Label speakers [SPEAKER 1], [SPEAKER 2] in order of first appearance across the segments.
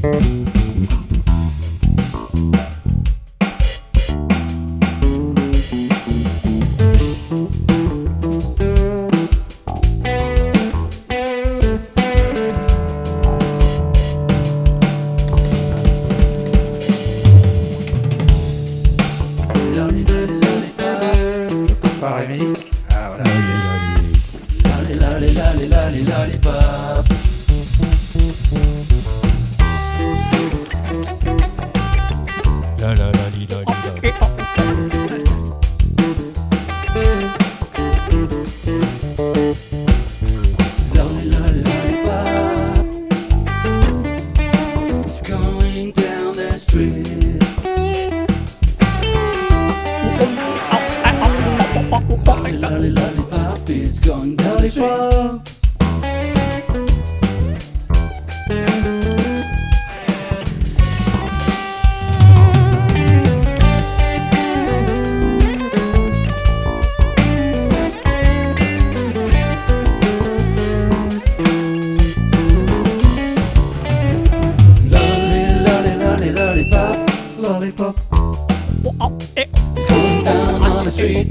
[SPEAKER 1] Par Rémi. Ah voilà.
[SPEAKER 2] La la la li la li la.
[SPEAKER 3] It's going down that street. Lollipop is going down the street. Lollipop,
[SPEAKER 1] Lollipop.
[SPEAKER 3] it's going down on the street.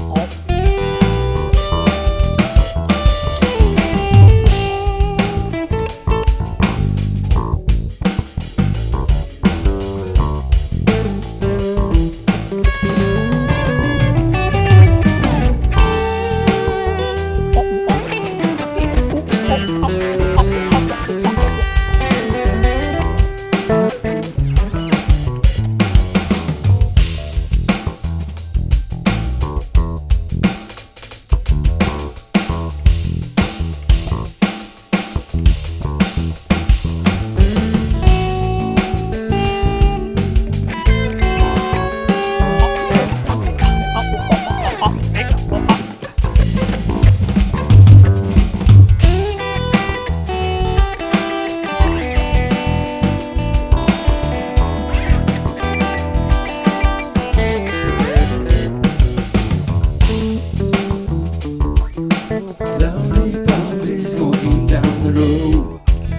[SPEAKER 3] Lollipop is going down the road.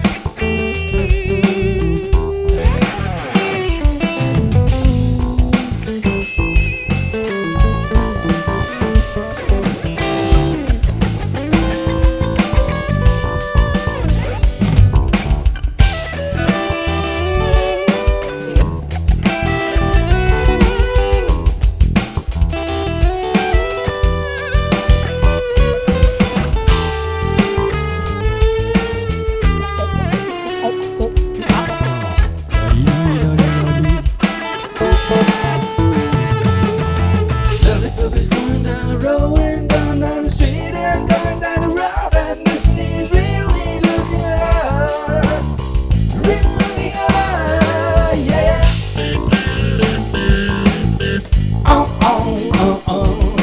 [SPEAKER 3] Lollipop is going down the road and going down the street and going down the road, and this is really looking at her, really looking at her, yeah. Oh, oh, oh, oh.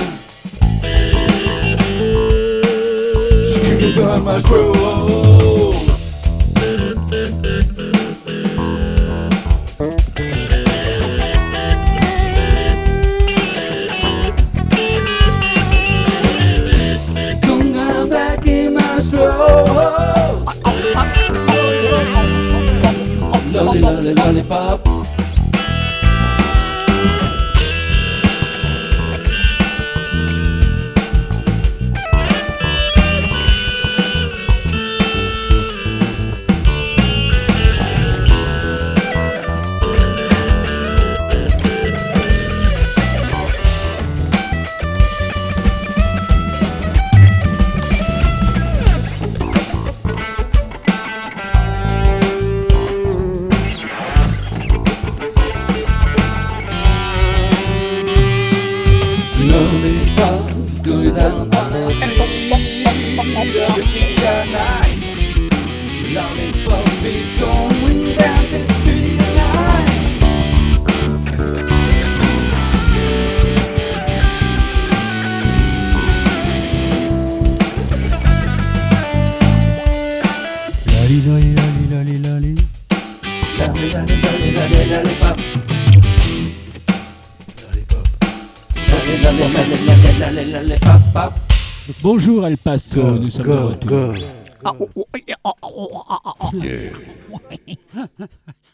[SPEAKER 3] She can get down my throat. Going down back in my throat. Lollipop. Lollipop's going down on the street every single night. Lollipop is going down the street tonight.
[SPEAKER 2] La li la li la li la li la li.
[SPEAKER 3] Lollipop. Lollipop.
[SPEAKER 2] Bonjour El Paso, nous sommes de
[SPEAKER 1] Go,
[SPEAKER 2] retour.
[SPEAKER 1] go.